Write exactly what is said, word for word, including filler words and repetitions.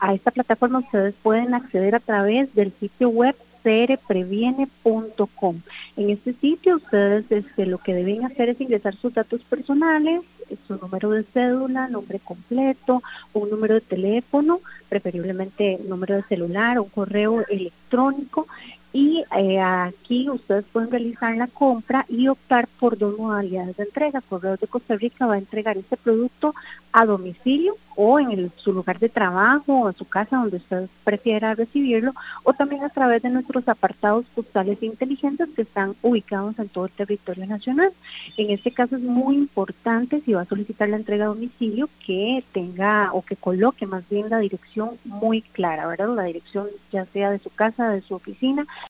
A esta plataforma ustedes pueden acceder a través del sitio web c r previene punto com. En este sitio ustedes este, lo que deben hacer es ingresar sus datos personales, su número de cédula, nombre completo, un número de teléfono, preferiblemente un número de celular, un correo electrónico, y eh, aquí ustedes pueden realizar la compra y optar por dos modalidades de entrega. Correos de Costa Rica va a entregar este producto a domicilio o en el, su lugar de trabajo o en su casa donde usted prefiera recibirlo, o también a través de nuestros apartados postales inteligentes que están ubicados en todo el territorio nacional. En este caso es muy importante, si va a solicitar la entrega a domicilio, que tenga o que coloque más bien la dirección muy clara, ¿verdad? La dirección ya sea de su casa, de su oficina,